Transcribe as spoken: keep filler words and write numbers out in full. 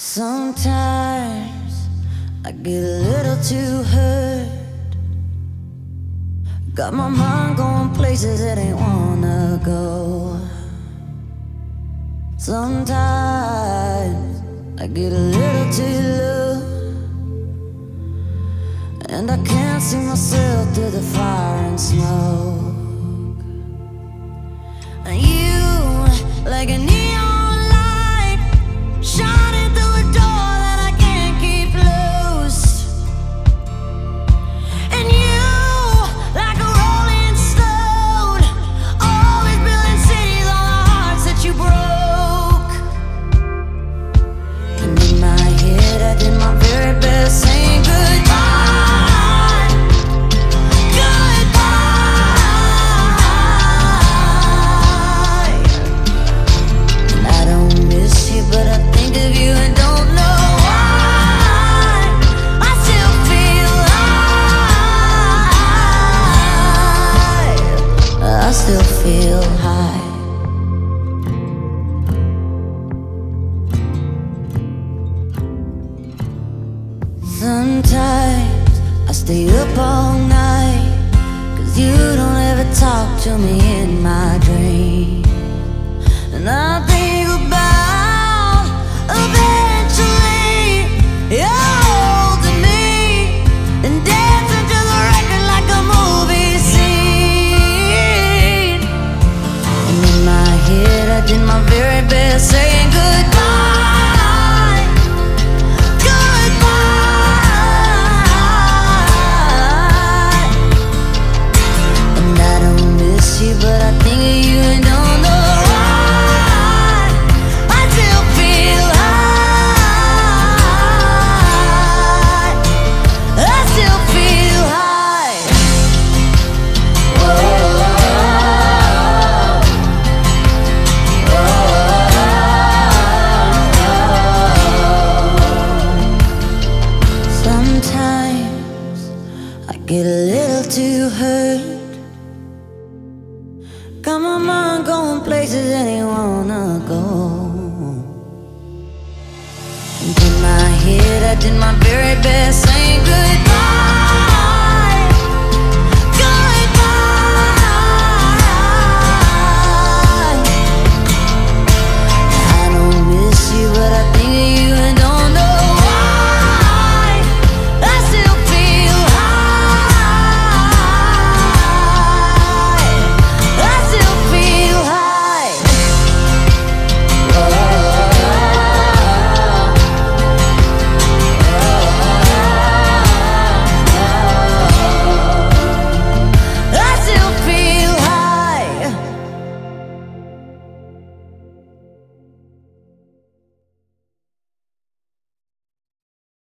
Sometimes I get a little too hurt. Got my mind going places it ain't wanna go. Sometimes I get a little too low, and I can't see myself through the fire and smoke. And you, like a neon light, shining through a door that I can't keep closed. And you, like a rolling stone, always building cities on the hearts that you broke. And in my head I did my very best saying goodbye. But I think of you and don't know why. I still feel high. I still feel high. Sometimes I stay up all night, 'cause you don't ever talk to me in my dreams. And I think about eventually you're holding me and dancing to the record like a movie scene. And in my head I did my very best saying goodbye, goodbye. And I don't miss you, but I think of you and don't know. Get a little too hurt. Got my mind going places that ain't wanna go. And in my head I did my very best saying goodbye.